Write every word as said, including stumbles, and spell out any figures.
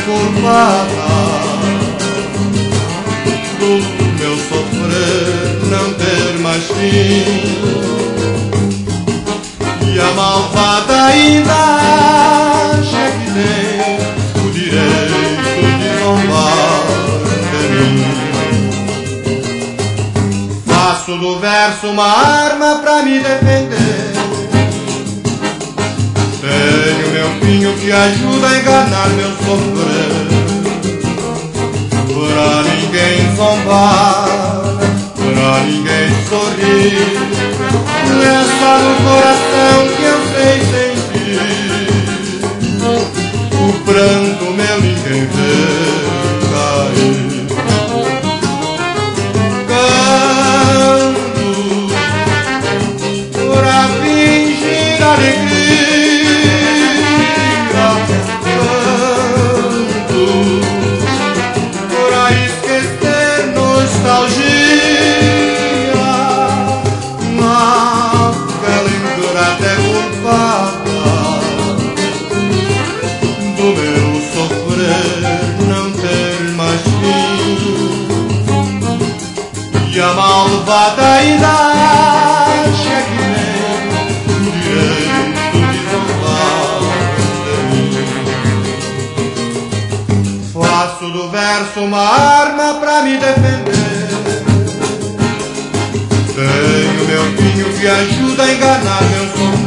culpada do meu sofrer não ter mais fim. E a malvada ainda acha que tem o direito de zombar de mim. Faço do verso uma arma pra me defender. Tenho meu pinho que ajuda a enganar meu sofrer, pra ninguém zombar, pra ninguém sorrir. Nessa no coração que eu sei sentir, o pranto meu ninguém vê cair. Canto pra fingir alegria, do meu sofrer não ter mais fim. E a malvada ainda acha que tem o direito de zombar de mim. Faço do verso uma arma pra me defender. Tenho meu pinho que ajuda a enganar meu sofrer,